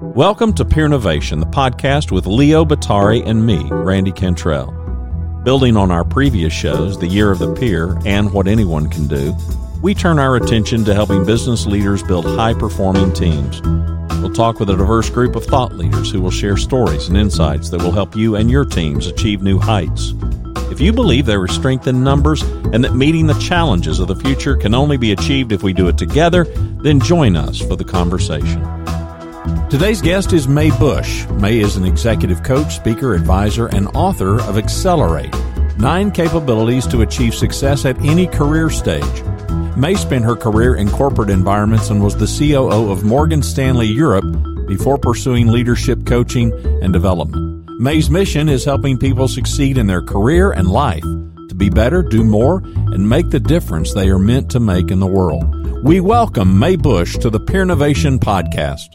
Welcome to Peer Innovation, the podcast with Leo Batari and me, Randy Cantrell. Building on our previous shows, The Year of the Peer and What Anyone Can Do, we turn our attention to helping business leaders build high-performing teams. We'll talk with a diverse group of thought leaders who will share stories and insights that will help you and your teams achieve new heights. If you believe there is strength in numbers and that meeting the challenges of the future can only be achieved if we do it together, then join us for the conversation. Today's guest is Mae Bush. Mae is an executive coach, speaker, advisor, and author of Accelerate, 9 Capabilities to Achieve Success at Any Career Stage. Mae spent her career in corporate environments and was the COO of Morgan Stanley Europe before pursuing leadership coaching and development. Mae's mission is helping people succeed in their career and life to be better, do more, and make the difference they are meant to make in the world. We welcome Mae Bush to the Peer Innovation Podcast.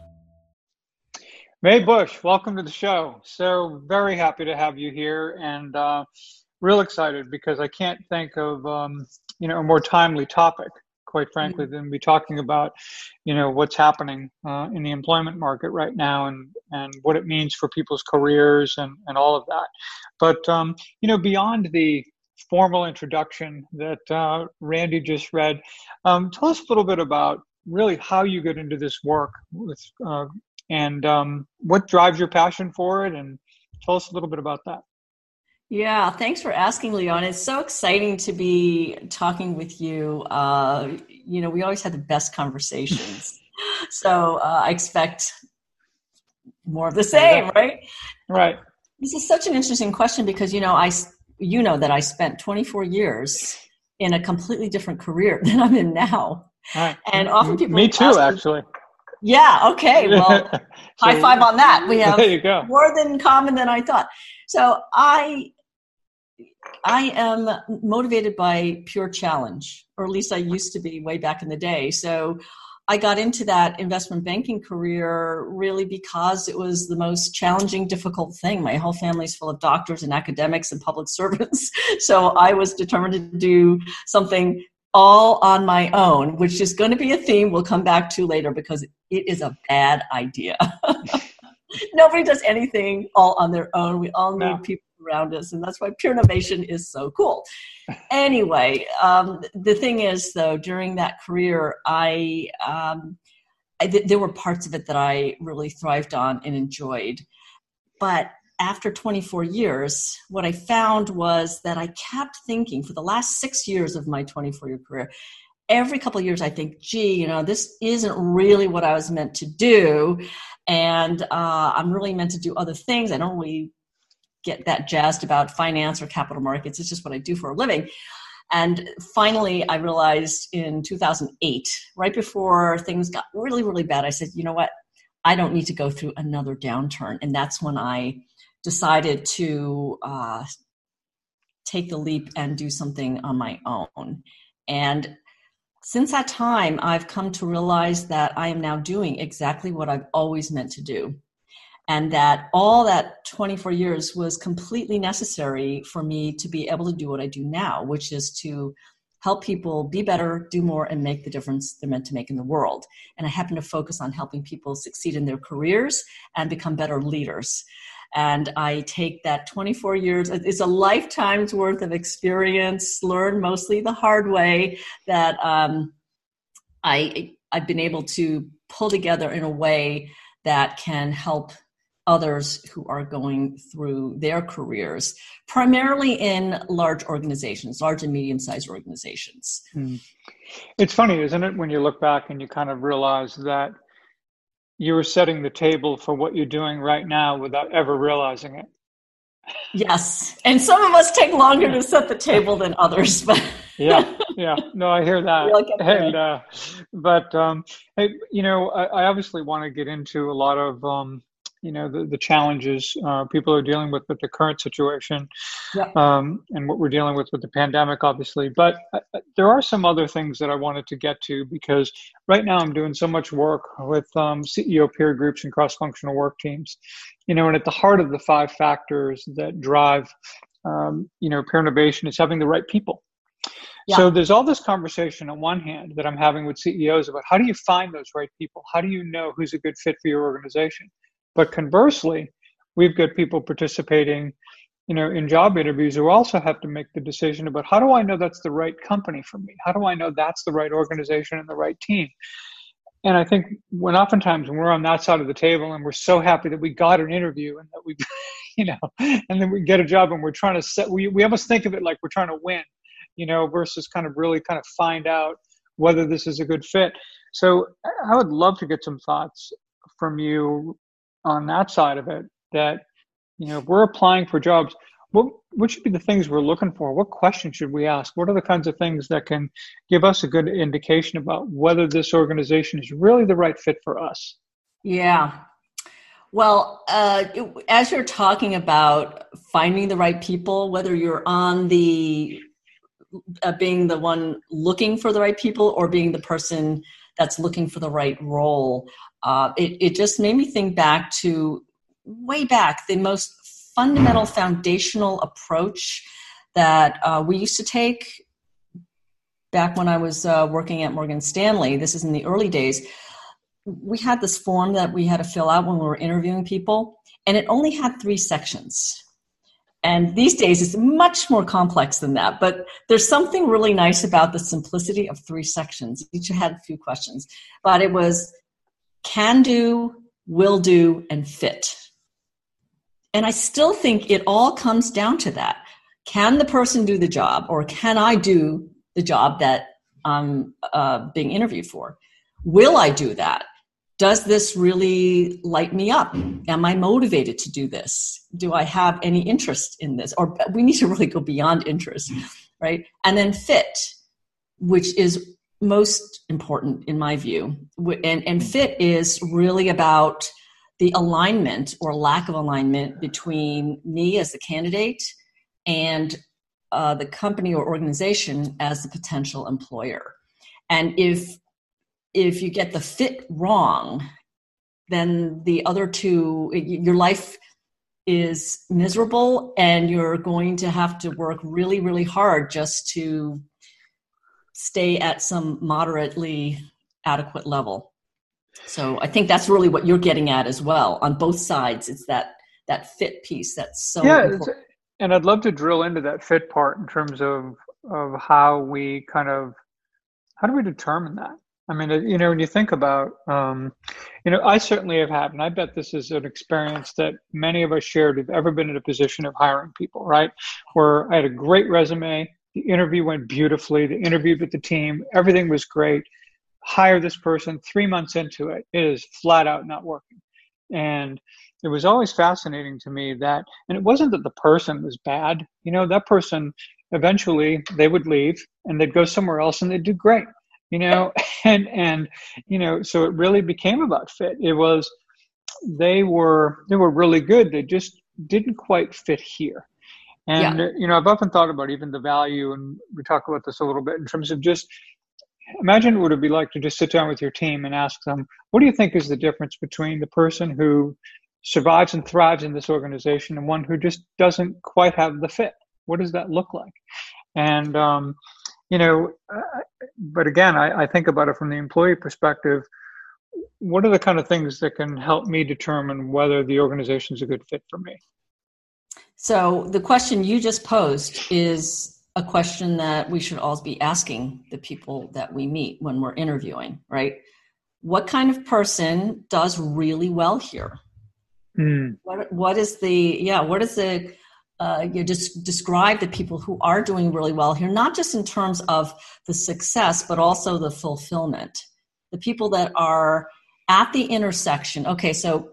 Mae Bush, welcome to the show. So very happy to have you here, and real excited because I can't think of a more timely topic, quite frankly, than be talking about what's happening in the employment market right now and what it means for people's careers and all of that. But beyond the formal introduction that Randy just read, tell us a little bit about really how you get into this work with. And what drives your passion for it? And tell us a little bit about that. Yeah, thanks for asking, Leon. It's so exciting to be talking with you. We always have the best conversations. So I expect more of the same, right? Right. This is such an interesting question because, that I spent 24 years in a completely different career than I'm in now. Right. And often people Me too, actually. Yeah. Okay. Well, high five on that. We have there you go. More than common than I thought. So I am motivated by pure challenge, or at least I used to be way back in the day. So I got into that investment banking career really because it was the most challenging, difficult thing. My whole family's full of doctors and academics and public servants. So I was determined to do something all on my own, which is going to be a theme we'll come back to later because it is a bad idea. Nobody does anything all on their own. We all need people around us, and that's why peer innovation is so cool. Anyway, the thing is, though, during that career, there were parts of it that I really thrived on and enjoyed. But after 24 years, what I found was that I kept thinking for the last 6 years of my 24-year career, every couple of years I think, this isn't really what I was meant to do. And I'm really meant to do other things. I don't really get that jazzed about finance or capital markets. It's just what I do for a living. And finally, I realized in 2008, right before things got really, really bad, I said, you know what? I don't need to go through another downturn. And that's when I decided to take the leap and do something on my own. And since that time, I've come to realize that I am now doing exactly what I've always meant to do. And that all that 24 years was completely necessary for me to be able to do what I do now, which is to help people be better, do more, and make the difference they're meant to make in the world. And I happen to focus on helping people succeed in their careers and become better leaders. And I take that 24 years, it's a lifetime's worth of experience, learned mostly the hard way, that I've been able to pull together in a way that can help others who are going through their careers, primarily in large organizations, large and medium-sized organizations. It's funny, isn't it, when you look back and you kind of realize that you were setting the table for what you're doing right now without ever realizing it. Yes. And some of us take longer to set the table than others. But yeah. No, I hear that. I obviously want to get into a lot of, the challenges people are dealing with the current situation, and what we're dealing with the pandemic, obviously. But there are some other things that I wanted to get to because right now I'm doing so much work with CEO peer groups and cross-functional work teams, and at the heart of the 5 factors that drive, peer innovation is having the right people. Yeah. So there's all this conversation on one hand that I'm having with CEOs about how do you find those right people? How do you know who's a good fit for your organization? But conversely, we've got people participating, in job interviews who also have to make the decision about how do I know that's the right company for me? How do I know that's the right organization and the right team? And I think oftentimes when we're on that side of the table and we're so happy that we got an interview and that we, and then we get a job and we're trying to we almost think of it like we're trying to win, versus kind of really kind of find out whether this is a good fit. So I would love to get some thoughts from you on that side of it, that, if we're applying for jobs, what should be the things we're looking for? What questions should we ask? What are the kinds of things that can give us a good indication about whether this organization is really the right fit for us? Yeah. Well, as you're talking about finding the right people, whether you're on the being the one looking for the right people or being the person that's looking for the right role, it just made me think back to way back, the most fundamental foundational approach that we used to take back when I was working at Morgan Stanley. This is in the early days. We had this form that we had to fill out when we were interviewing people, and it only had 3 sections. And these days it's much more complex than that, but there's something really nice about the simplicity of 3 sections. Each had a few questions, but it was can do, will do, and fit. And I still think it all comes down to that. Can the person do the job, or can I do the job that I'm being interviewed for? Will I do that? Does this really light me up? Am I motivated to do this? Do I have any interest in this? Or we need to really go beyond interest, right? And then fit, which is most important in my view. And fit is really about the alignment or lack of alignment between me as the candidate and the company or organization as the potential employer. And if you get the fit wrong, then the other two, your life is miserable and you're going to have to work really, really hard just to stay at some moderately adequate level. So I think that's really what you're getting at as well. On both sides, it's that fit piece that's so important. And I'd love to drill into that fit part in terms of how we how do we determine that? I mean, when you think about, I certainly have had, and I bet this is an experience that many of us shared who've ever been in a position of hiring people, right? Where I had a great resume, the interview went beautifully, the interview with the team, everything was great. Hire this person, 3 months into it, it is flat out not working. And it was always fascinating to me that, and it wasn't that the person was bad, that person, eventually they would leave and they'd go somewhere else and they'd do great, and so it really became about fit. It was, they were really good. They just didn't quite fit here. And, I've often thought about even the value, and we talk about this a little bit in terms of just, imagine what it would be like to just sit down with your team and ask them, what do you think is the difference between the person who survives and thrives in this organization and one who just doesn't quite have the fit? What does that look like? And, but again, I think about it from the employee perspective. What are the kind of things that can help me determine whether the organization is a good fit for me? So the question you just posed is a question that we should all be asking the people that we meet when we're interviewing, right? What kind of person does really well here? What is the you just describe the people who are doing really well here, not just in terms of the success, but also the fulfillment. The people that are at the intersection. Okay, so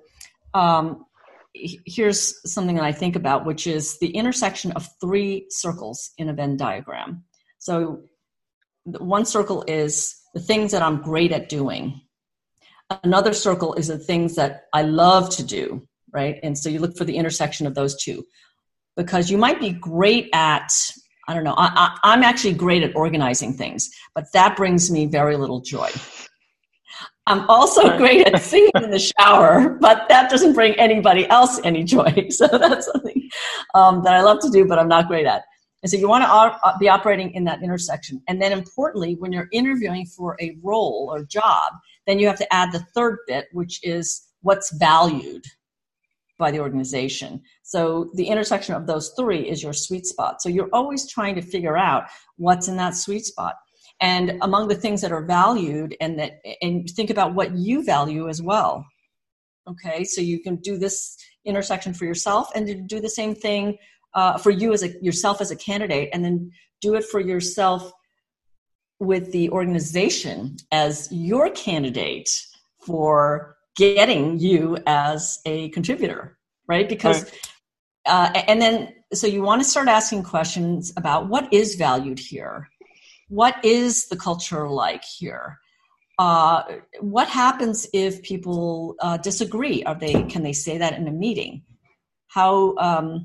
here's something that I think about, which is the intersection of 3 circles in a Venn diagram. So one circle is the things that I'm great at doing. Another circle is the things that I love to do, right? And so you look for the intersection of those two, because you might be great at, I don't know, I'm actually great at organizing things, but that brings me very little joy. I'm also great at singing in the shower, but that doesn't bring anybody else any joy. So that's something that I love to do, but I'm not great at. And so you want to be operating in that intersection. And then importantly, when you're interviewing for a role or job, then you have to add the third bit, which is what's valued by the organization. So the intersection of those three is your sweet spot. So you're always trying to figure out what's in that sweet spot. And among the things that are valued, and think about what you value as well. Okay, so you can do this intersection for yourself, and to do the same thing for you as yourself as a candidate, and then do it for yourself with the organization as your candidate for getting you as a contributor, right? Because, and then, so you want to start asking questions about what is valued here? What is the culture like here? What happens if people disagree? Can they say that in a meeting? How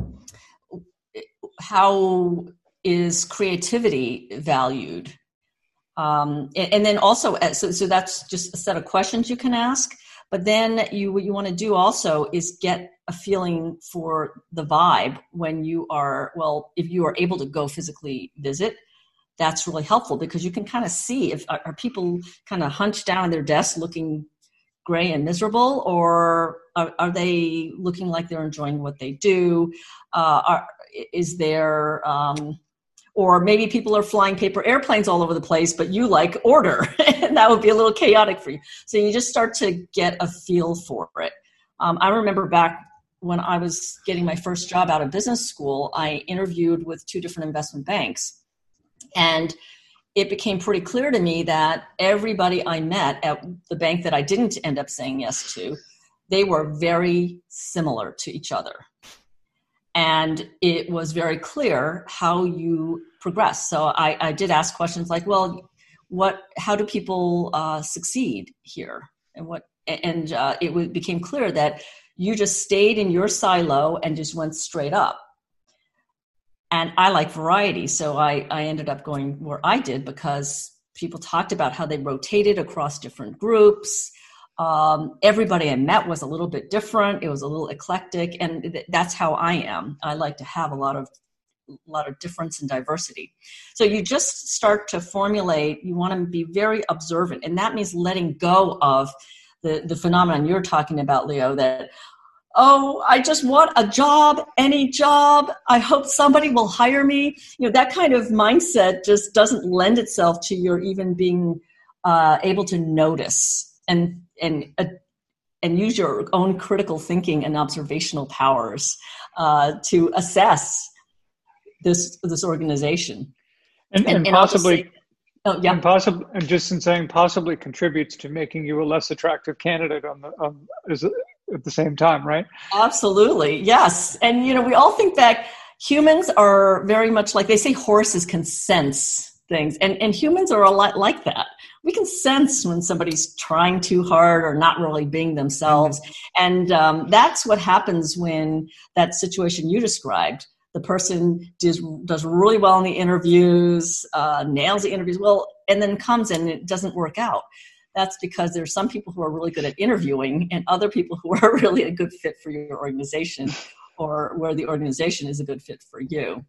is creativity valued? And then also, so that's just a set of questions you can ask. But then what you want to do also is get a feeling for the vibe when you are, if you are able to go physically visit, that's really helpful, because you can kind of see if are people kind of hunched down at their desk looking gray and miserable, or are they looking like they're enjoying what they do? Is there... or maybe people are flying paper airplanes all over the place, but you like order, and that would be a little chaotic for you. So you just start to get a feel for it. I remember back when I was getting my first job out of business school, I interviewed with 2 different investment banks. And it became pretty clear to me that everybody I met at the bank that I didn't end up saying yes to, they were very similar to each other. And it was very clear how you progress. So I did ask questions like, how do people succeed here? And it became clear that you just stayed in your silo and just went straight up. And I like variety. So I ended up going where I did, because people talked about how they rotated across different groups. Everybody I met was a little bit different. It was a little eclectic, and that's how I am. I like to have a lot of difference and diversity. So you just start to formulate. You want to be very observant, and that means letting go of the phenomenon you're talking about, Leo. That I just want a job, any job. I hope somebody will hire me. That kind of mindset just doesn't lend itself to your even being able to notice and use your own critical thinking and observational powers to assess this organization, and possibly, and just in saying possibly contributes to making you a less attractive candidate at the same time, right? Absolutely, yes. And we all think that humans are very much like, they say horses can sense things, and humans are a lot like that. We can sense when somebody's trying too hard or not really being themselves. And that's what happens when that situation you described, the person does really well in the interviews, nails the interviews well, and then comes in and it doesn't work out. That's because there's some people who are really good at interviewing and other people who are really a good fit for your organization, or where the organization is a good fit for you.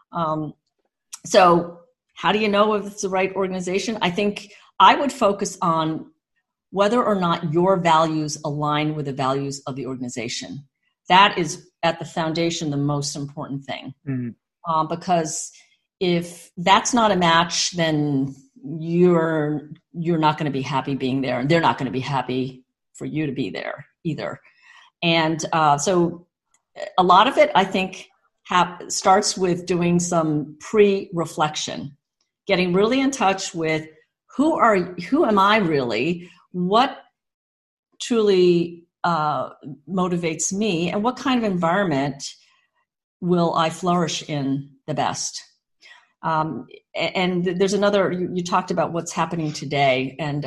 So how do you know if it's the right organization? I think I would focus on whether or not your values align with the values of the organization. That is at the foundation the most important thing. Mm-hmm. Because if that's not a match, then you're not going to be happy being there, and they're not going to be happy for you to be there either. And so a lot of it, I think, starts with doing some pre-reflection, getting really in touch with who am I really, what truly motivates me, and what kind of environment will I flourish in the best. And there's another, you talked about what's happening today, and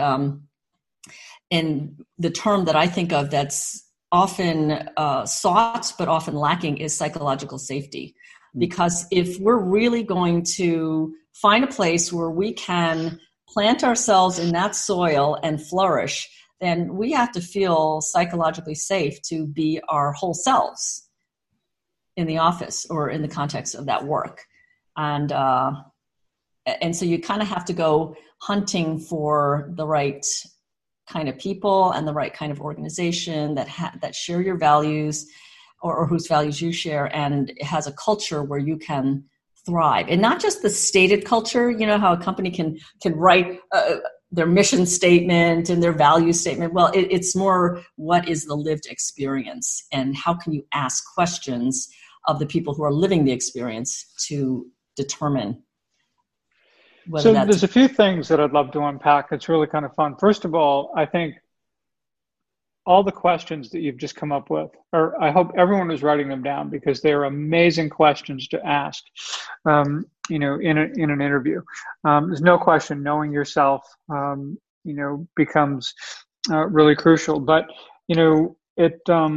the term that I think of that's often sought but often lacking is psychological safety. Because if we're really going to find a place where we can plant ourselves in that soil and flourish, then we have to feel psychologically safe to be our whole selves in the office or in the context of that work. And so you kind of have to go hunting for the right kind of people and the right kind of organization that share your values, or whose values you share, and has a culture where you can thrive. And not just the stated culture, you know, how a company can write their mission statement and their value statement. Well, it's more, what is the lived experience, and how can you ask questions of the people who are living the experience to determine whether So that's... there's a few things that I'd love to unpack. It's really kind of fun. First of all, I think all the questions that you've just come up with, or I hope everyone is writing them down, because they're amazing questions to ask, you know, in an interview. There's no question knowing yourself, you know, becomes really crucial. But, you know, it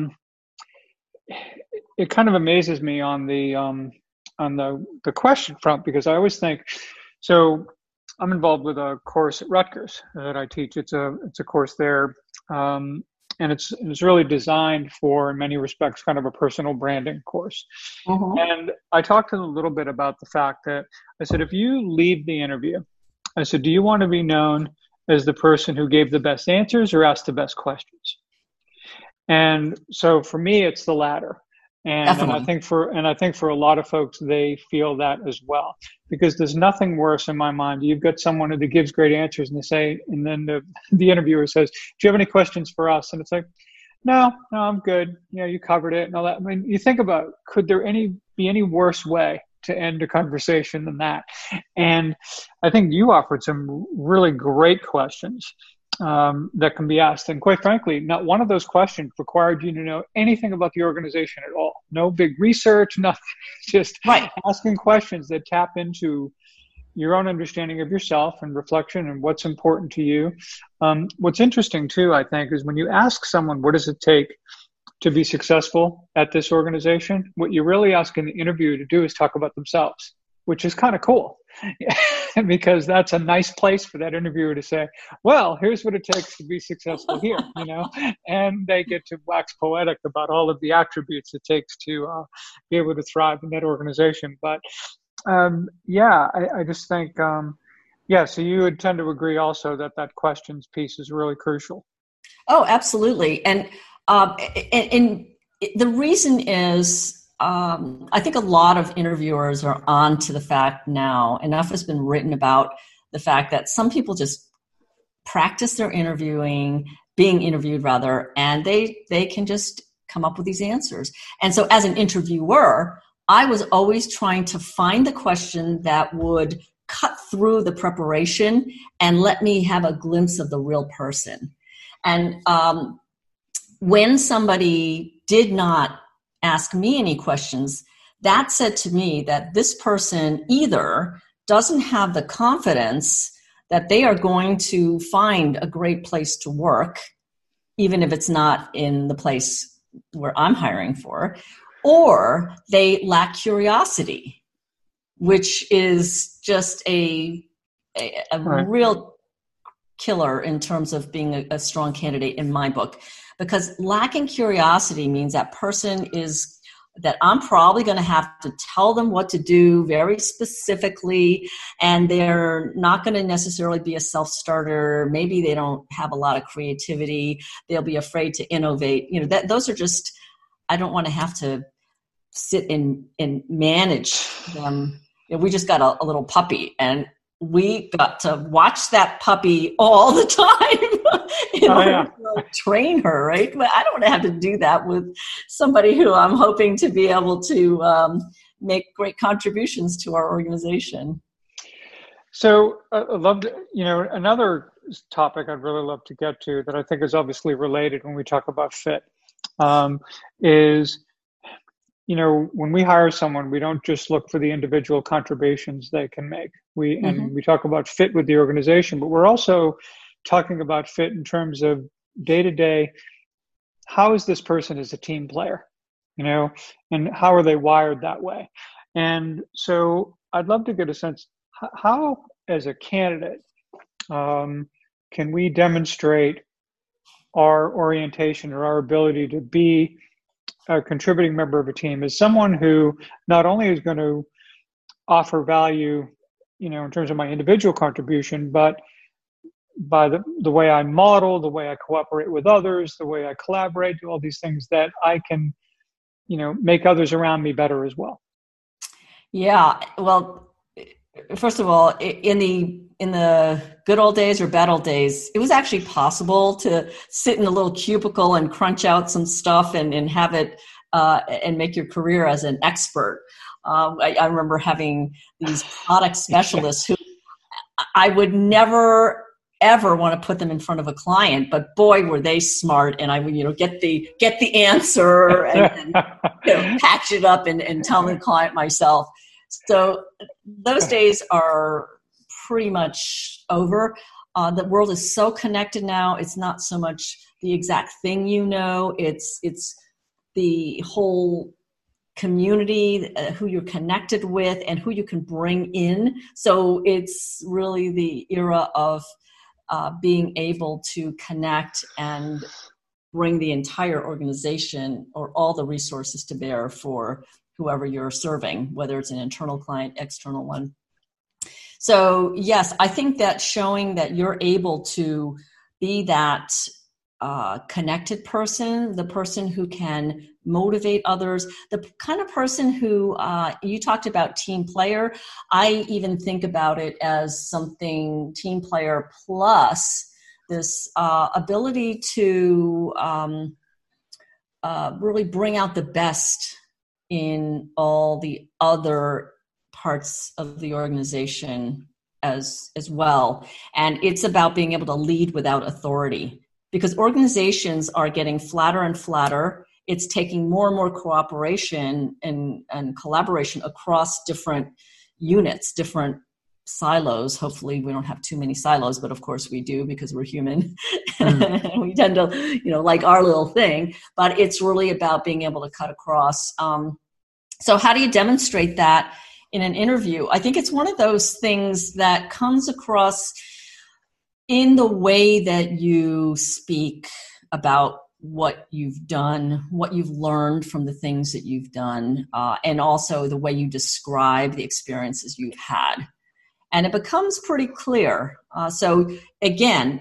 kind of amazes me on the question front, because I always think, so I'm involved with a course at Rutgers that I teach. It's a course there. And it's really designed for, in many respects, kind of a personal branding course. Mm-hmm. And I talked to them a little bit about the fact that I said, if you leave the interview, I said, do you want to be known as the person who gave the best answers or asked the best questions? And so for me, it's the latter. And I think for a lot of folks, they feel that as well, because there's nothing worse in my mind. You've got someone who gives great answers, and they say, and then the interviewer says, "Do you have any questions for us?" And it's like, no, I'm good. You know, you covered it and all that. I mean, you think about, could there be any worse way to end a conversation than that? And I think you offered some really great questions that can be asked. And quite frankly, not one of those questions required you to know anything about the organization at all. No big research, nothing. Just asking questions that tap into your own understanding of yourself and reflection and what's important to you. What's interesting too, I think, is when you ask someone, what does it take to be successful at this organization? What you're really asking the interviewer to do is talk about themselves, which is kind of cool. Because that's a nice place for that interviewer to say, well, here's what it takes to be successful here, you know, and they get to wax poetic about all of the attributes it takes to be able to thrive in that organization. But I just think, so you would tend to agree also that questions piece is really crucial. Oh, absolutely. And the reason is, I think a lot of interviewers are on to the fact now, enough has been written about the fact that some people just practice their being interviewed rather, and they can just come up with these answers. And so as an interviewer, I was always trying to find the question that would cut through the preparation and let me have a glimpse of the real person. And when somebody did not ask me any questions, that said to me that this person either doesn't have the confidence that they are going to find a great place to work, even if it's not in the place where I'm hiring for, or they lack curiosity, which is just a real killer in terms of being a strong candidate in my book. Because lacking curiosity means that person that I'm probably going to have to tell them what to do very specifically, and they're not going to necessarily be a self-starter. Maybe they don't have a lot of creativity. They'll be afraid to innovate. You know, those are just, I don't want to have to sit and manage them. You know, we just got a little puppy, and we got to watch that puppy all the time in order to train her, right? But I don't want to have to do that with somebody who I'm hoping to be able to make great contributions to our organization. So I'd love to, you know, another topic I'd really love to get to that I think is obviously related when we talk about fit is, you know, when we hire someone, we don't just look for the individual contributions they can make. We talk about fit with the organization, but we're also talking about fit in terms of day-to-day. How is this person as a team player, you know, and how are they wired that way? And so I'd love to get a sense, how as a candidate can we demonstrate our orientation or our ability to be a contributing member of a team as someone who not only is going to offer value, in terms of my individual contribution, but by the way I model, the way I cooperate with others, the way I collaborate, do all these things that I can, make others around me better as well. Yeah. Well, first of all, in the good old days or bad old days, it was actually possible to sit in a little cubicle and crunch out some stuff and have it and make your career as an expert. I remember having these product specialists who I would never ever want to put them in front of a client, but boy, were they smart. And I would, get the answer and patch it up and tell the client myself. So those days are pretty much over. The world is so connected now. It's not so much the exact thing, it's the whole community, who you're connected with and who you can bring in. So it's really the era of being able to connect and bring the entire organization or all the resources to bear for whoever you're serving, whether it's an internal client, external one. So yes, I think that showing that you're able to be that connected person, the person who can motivate others, the kind of person who, you talked about team player. I even think about it as something team player plus this ability to really bring out the best in all the other parts of the organization as well. And it's about being able to lead without authority, because organizations are getting flatter and flatter. It's taking more and more cooperation and collaboration across different units, different silos. Hopefully we don't have too many silos, but of course we do, because we're human. We tend to, like our little thing, but it's really about being able to cut across. So how do you demonstrate that in an interview? I think it's one of those things that comes across in the way that you speak about what you've done, what you've learned from the things that you've done, and also the way you describe the experiences you've had. And it becomes pretty clear. So again,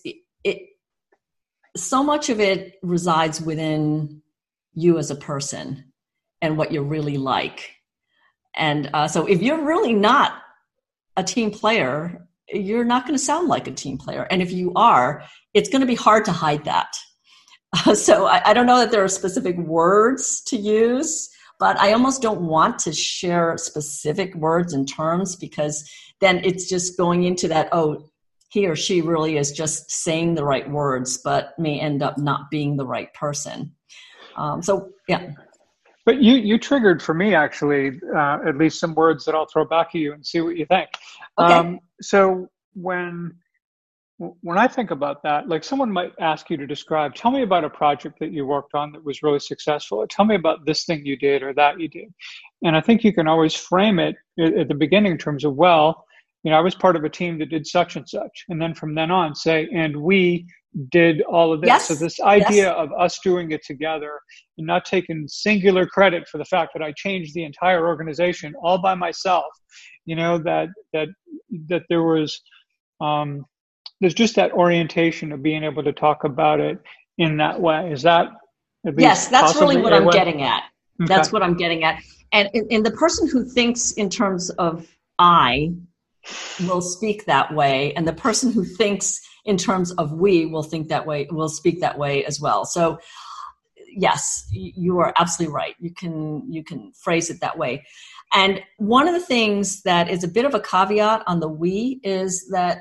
so much of it resides within you as a person and what you're really like. And so if you're really not a team player, you're not going to sound like a team player. And if you are, it's going to be hard to hide that. So I don't know that there are specific words to use, but I almost don't want to share specific words and terms, because then it's just going into that, oh, he or she really is just saying the right words, but may end up not being the right person. So, yeah. But you triggered for me, actually, at least some words that I'll throw back at you and see what you think. Okay. So when I think about that, like someone might ask you to describe, tell me about a project that you worked on that was really successful, or tell me about this thing you did or that you did. And I think you can always frame it at the beginning in terms of, well, I was part of a team that did such and such. And then from then on say, and we did all of this. Yes. So this idea of us doing it together and not taking singular credit for the fact that I changed the entire organization all by myself, that there was, there's just that orientation of being able to talk about it in that way. Is that at least yes, that's really what I'm way? getting at. Okay. That's what I'm getting at. And the person who thinks in terms of I will speak that way, and the person who thinks in terms of we will think that way, will speak that way as well. So yes, you are absolutely right. You can phrase it that way. And one of the things that is a bit of a caveat on the we is that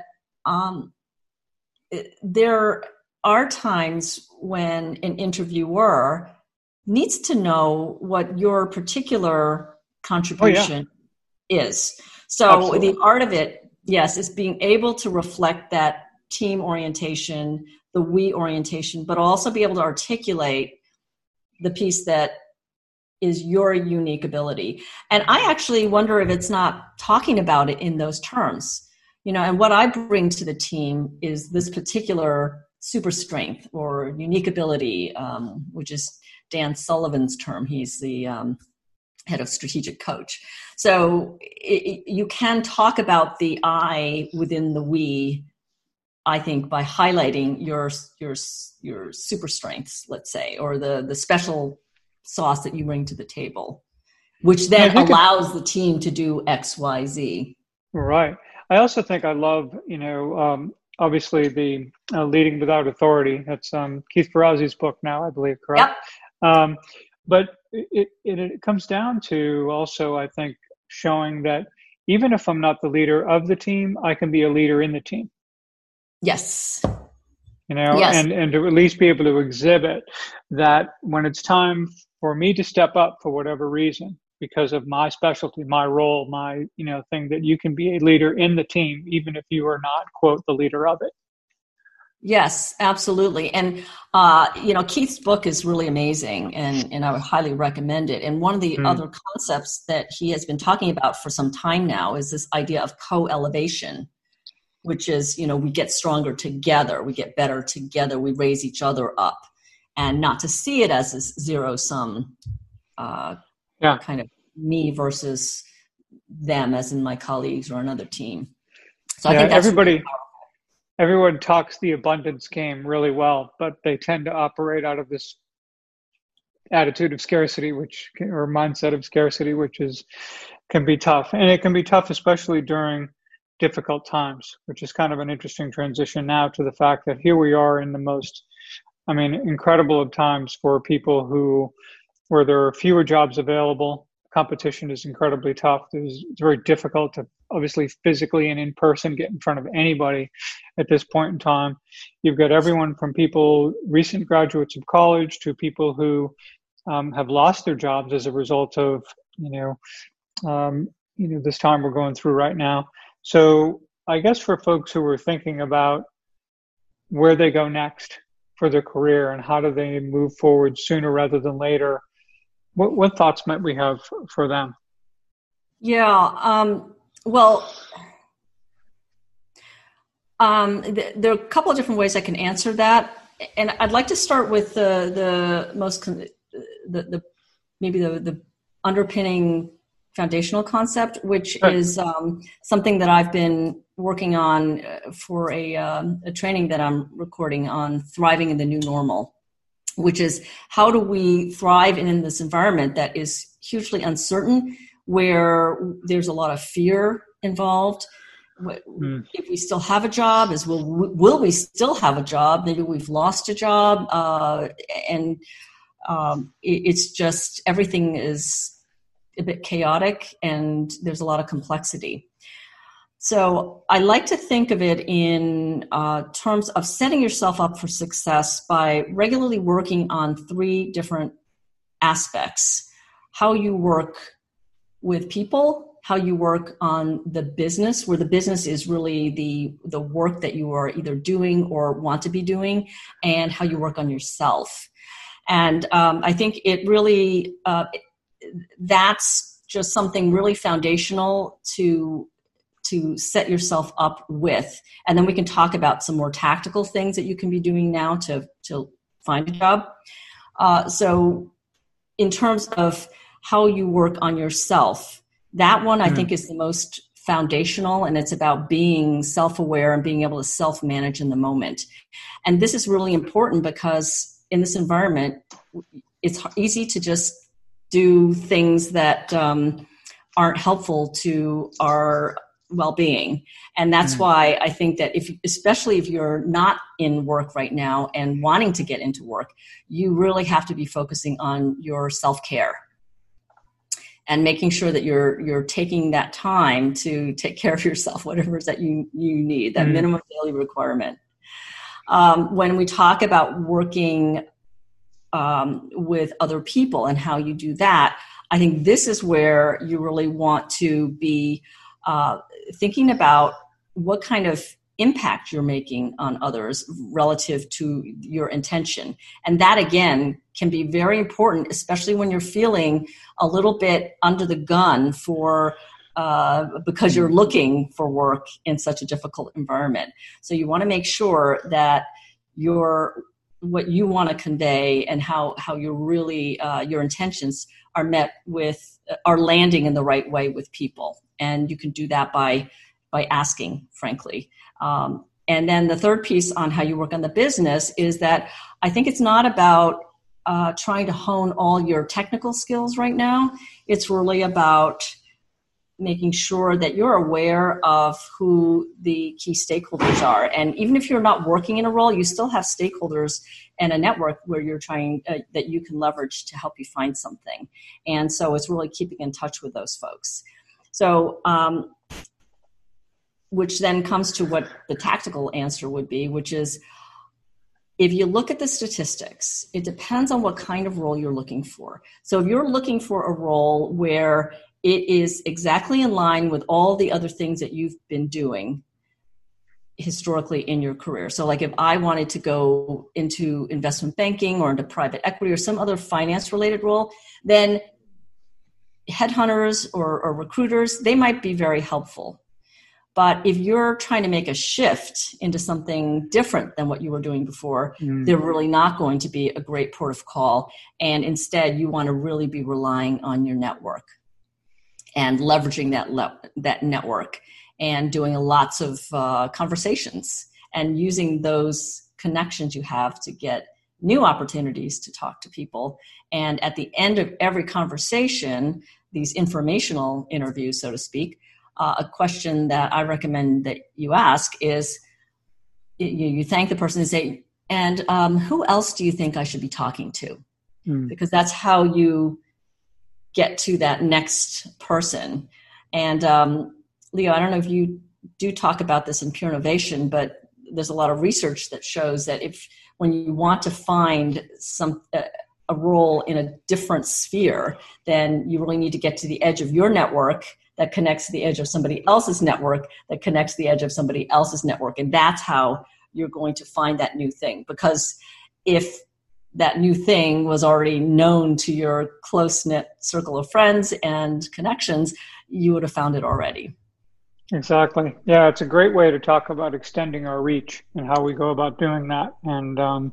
there are times when an interviewer needs to know what your particular contribution is. So absolutely. The art of it, yes, is being able to reflect that team orientation, the we orientation, but also be able to articulate the piece that is your unique ability. And I actually wonder if it's not talking about it in those terms. And what I bring to the team is this particular super strength or unique ability, which is Dan Sullivan's term. He's the head of strategic coach. So you can talk about the I within the we, I think, by highlighting your super strengths, let's say, or the special sauce that you bring to the table, which then allows the team to do X, Y, Z. Right. I also think I love, obviously the Leading Without Authority. That's Keith Ferrazzi's book now, I believe, correct? Yep. But it comes down to also, I think, showing that even if I'm not the leader of the team, I can be a leader in the team. Yes. Yes. And to at least be able to exhibit that when it's time for me to step up for whatever reason, because of my specialty, my role, my, thing, that you can be a leader in the team, even if you are not, quote, the leader of it. Yes, absolutely. And, Keith's book is really amazing, and I would highly recommend it. And one of the other concepts that he has been talking about for some time now is this idea of co-elevation, which is, we get stronger together, we get better together, we raise each other up, and not to see it as this zero-sum kind of me versus them, as in my colleagues or another team. So I think that's everyone talks the abundance game really well, but they tend to operate out of this attitude of scarcity, or mindset of scarcity, which can be tough. And it can be tough, especially during difficult times, which is kind of an interesting transition now to the fact that here we are in the most, incredible of times for people where there are fewer jobs available. Competition is incredibly tough. It's very difficult to obviously physically and in person get in front of anybody at this point in time. You've got everyone from people, recent graduates of college, to people who have lost their jobs as a result of, this time we're going through right now. So I guess for folks who are thinking about where they go next for their career and how do they move forward sooner rather than later, what thoughts might we have for them? Yeah, there are a couple of different ways I can answer that, and I'd like to start with the underpinning foundational concept, which is something that I've been working on for a training that I'm recording on thriving in the new normal, which is how do we thrive in this environment that is hugely uncertain, where there's a lot of fear involved. If we still have a job, will we still have a job? Maybe we've lost a job, and it's just everything is a bit chaotic, and there's a lot of complexity. So I like to think of it in terms of setting yourself up for success by regularly working on 3 different aspects: how you work with people, how you work on the business, where the business is really the work that you are either doing or want to be doing, and how you work on yourself. And I think it really, that's just something really foundational to set yourself up with. And then we can talk about some more tactical things that you can be doing now to find a job. So in terms of how you work on yourself, that one I think is the most foundational, and it's about being self-aware and being able to self-manage in the moment. And this is really important because in this environment, it's easy to just do things that aren't helpful to our well-being. And that's why I think that especially if you're not in work right now and wanting to get into work, you really have to be focusing on your self-care and making sure that you're taking that time to take care of yourself, whatever it is that you need, that minimum daily requirement. When we talk about working with other people and how you do that, I think this is where you really want to be thinking about what kind of impact you're making on others relative to your intention. And that, again, can be very important, especially when you're feeling a little bit under the gun because you're looking for work in such a difficult environment. So you want to make sure that you're what you want to convey and how you really your intentions are landing in the right way with people. And you can do that by asking, frankly. And then the third piece on how you work on the business is that I think it's not about trying to hone all your technical skills right now. It's really about making sure that you're aware of who the key stakeholders are. And even if you're not working in a role, you still have stakeholders and a network where you're trying that you can leverage to help you find something. And so it's really keeping in touch with those folks. So, which then comes to what the tactical answer would be, which is, if you look at the statistics, it depends on what kind of role you're looking for. So if you're looking for a role where it is exactly in line with all the other things that you've been doing historically in your career. So like if I wanted to go into investment banking or into private equity or some other finance related role, then headhunters or recruiters, they might be very helpful. But if you're trying to make a shift into something different than what you were doing before, they're really not going to be a great port of call. And instead, you want to really be relying on your network and leveraging that network and doing lots of conversations and using those connections you have to get new opportunities to talk to people. And at the end of every conversation, these informational interviews, so to speak, a question that I recommend that you ask is, you thank the person and say, and who else do you think I should be talking to? Because that's how you get to that next person. And Leo, I don't know if you do talk about this in Pure Innovation, but there's a lot of research that shows that when you want to find a role in a different sphere, then you really need to get to the edge of your network that connects to the edge of somebody else's network that connects to the edge of somebody else's network. And that's how you're going to find that new thing. Because if that new thing was already known to your close-knit circle of friends and connections, you would have found it already. Exactly. Yeah, it's a great way to talk about extending our reach and how we go about doing that. And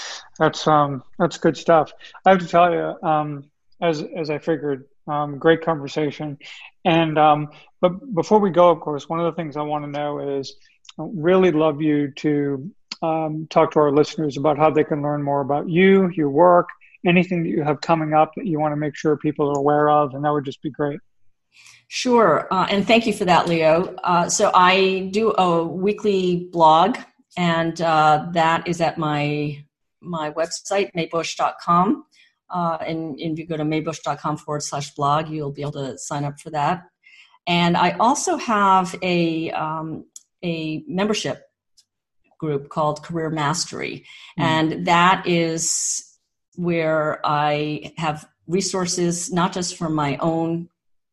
that's good stuff. I have to tell you, as I figured, great conversation. And but before we go, of course, one of the things I want to know is, I really love you to talk to our listeners about how they can learn more about you, your work, anything that you have coming up that you want to make sure people are aware of, and that would just be great. Sure. And thank you for that, Leo. So I do a weekly blog, and that is at my website, maybush.com. And if you go to maybush.com/blog, you'll be able to sign up for that. And I also have a membership group called Career Mastery. And that is where I have resources, not just from my own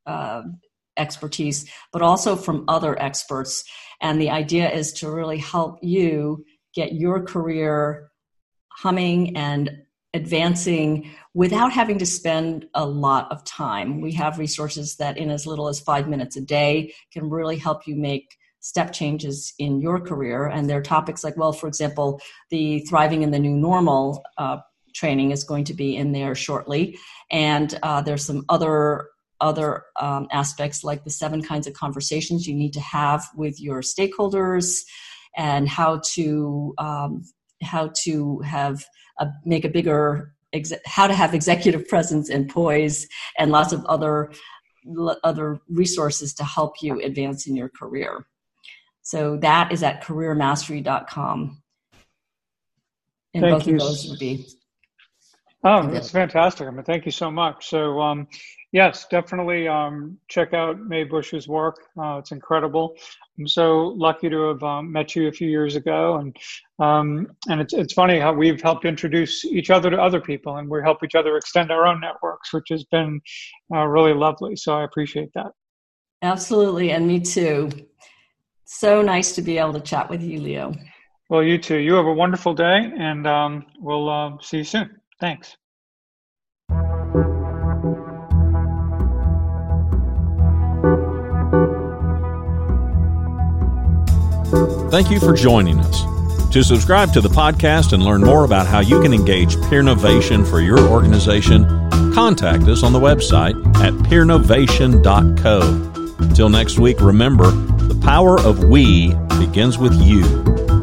expertise, but also from other experts. And the idea is to really help you get your career humming and advancing without having to spend a lot of time. We have resources that in as little as 5 minutes a day can really help you make step changes in your career. And there are topics like, well, for example, the Thriving in the New Normal training is going to be in there shortly. And there's some other aspects like the 7 kinds of conversations you need to have with your stakeholders, and how to have make a bigger, how to have executive presence and poise, and lots of other resources to help you advance in your career. So that is at careermastery.com. And Thank both you. of those would be. Oh, that's fantastic. I mean, thank you so much. So, yes, definitely check out Maybush's work. It's incredible. I'm so lucky to have met you a few years ago, and it's funny how we've helped introduce each other to other people, and we help each other extend our own networks, which has been really lovely. So I appreciate that. Absolutely, and me too. So nice to be able to chat with you, Leo. Well, you too. You have a wonderful day, and we'll see you soon. Thanks. Thank you for joining us. To subscribe to the podcast and learn more about how you can engage Peernovation for your organization, contact us on the website at peernovation.co. Till next week, remember, the power of we begins with you.